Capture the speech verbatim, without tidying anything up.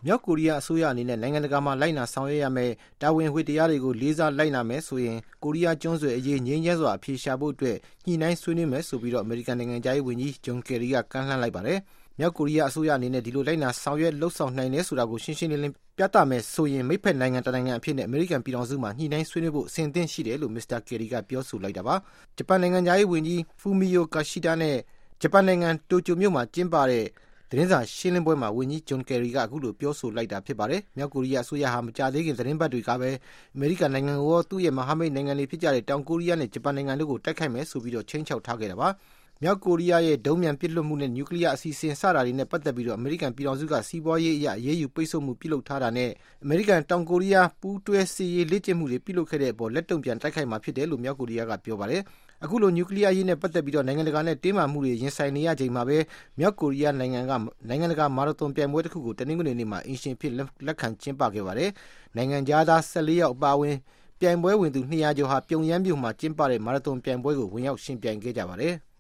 မြောက်ကိုရီးယားအစိုးရအနေနဲ့နိုင်ငံတကာမှာလိုက်နာဆောင်ရွက်ရမယ်တာဝန်ဝတ္တရားတွေကိုလေးစားလိုက်နာမယ်ဆိုရင်ကိုရီးယားကျွန်းဆွယ်အရေးငြိမ်းချမ်းစွာအဖြေရှာဖို့အတွက်ညှိနှိုင်းဆွေးနွေးမယ်ဆိုပြီးတော့အမေရိကန်နိုင်ငံသားရေးဝန်ကြီးဂျွန်ကယ်ရီကကမ်းလှမ်းလိုက်ပါတယ်။မြောက်ကိုရီးယားအစိုးရအနေနဲ့ဒီလိုလိုက်နာဆောင်ရွက်လှုပ်ဆောင်နိုင်တယ်ဆိုတာကိုရှင်းရှင်းလင်းလင်းပြသမယ်ဆိုရင်မိတ်ဖက်နိုင်ငံတနိုင်ငံအဖြစ်နဲ့အမေရိကန်ပြည်ထောင်စုမှာညှိနှိုင်းဆွေးနွေးဖို့အဆင်သင့်ရှိတယ်လို့မစ္စတာကယ်ရီကပြောဆိုလိုက်တာပါ။ဂျပန်နိုင်ငံသားရေးဝန်ကြီးဖူမီယိုကာရှိတာနဲ့ဂျပန်နိုင်ငံတိုကျိုမြို့မှာကျင်းပတဲ့သတင်းစာရှင်းလင်းပွဲမှာဝန်ကြီးဂျွန်ကယ်ရီကအခုလိုပြောဆိုလိုက်တာဖြစ်ပါတယ်။မြောက်ကိုရီးယားအစိုးရဟာမကြာသေးခင်သတင်းပတ်တွေကပဲအမေရိကန်နိုင်ငံကိုသူ့ရဲ့မဟာမိတ်နိုင်ငံတွေဖြစ်ကြတဲ့တောင်ကိုရီးယားနဲ့ဂျပန်နိုင်ငံတို့ကိုတိုက်ခိုက်မယ်ဆိုပြီးတော့ချိန်ချောက်ထားခဲ့တာပါ။မြောက်ကိုရီးယားရဲ့ဒုံးမြန်ပစ်လွှတ်မှုနဲ့နျူကလ িয়ার အစီအစဉ်စတာတွေနဲ့ပတ်သက်ပြီးတော့အမေရိကန်ပြည်ထောင်စုကစီးပွားရေးအရအရေးယူပိတ်ဆို့မှုပြုလုပ်ထားတာနဲ့အမေရိကန်တောင်ကိုရီးယားပူးတွဲစစ်ရေးလေ့ကျင့်မှုတွေပြုလုပ်ခဲ့တဲ့အပေါ်လက်တုံ့ပြန်တိုက်ခိုက်မှာဖြစ်တယ်လို့မြောက်ကိုရီးယားကပြောပါတယ်။အခုလိုနျူကလ িয়ার ရေးနဲ့ပတ်သက်ပြီးတော့နိုင်ငံတကာနဲ့တင်းမာမှုတွေရင်ဆိုင်နေရချိန်မှာပဲမြောက်ကိုရီးယားနိုင်ငံကနိုင်ငံတကာမာရသွန်ပြိုင်ပွဲတစ်ခုကိုတနင်္ဂနွေနေ့မှာအင်ရှင်ဖြစ်လက်ခံကျင်းပခဲ့ပါတယ်။နိုင်ငံသားသား၁၄ယောက်အပါအဝင်ပြိုင်ပွဲဝင်သူ၂၀၀ကျော်ဟာပြုံယမ်းမြို့မှာကျင်းပတဲ့မာရသွန်ပြိုင်ပွဲကိုဝင်ရောက်ရှင်ပြိုင်ခဲ့ကြပါတယ်။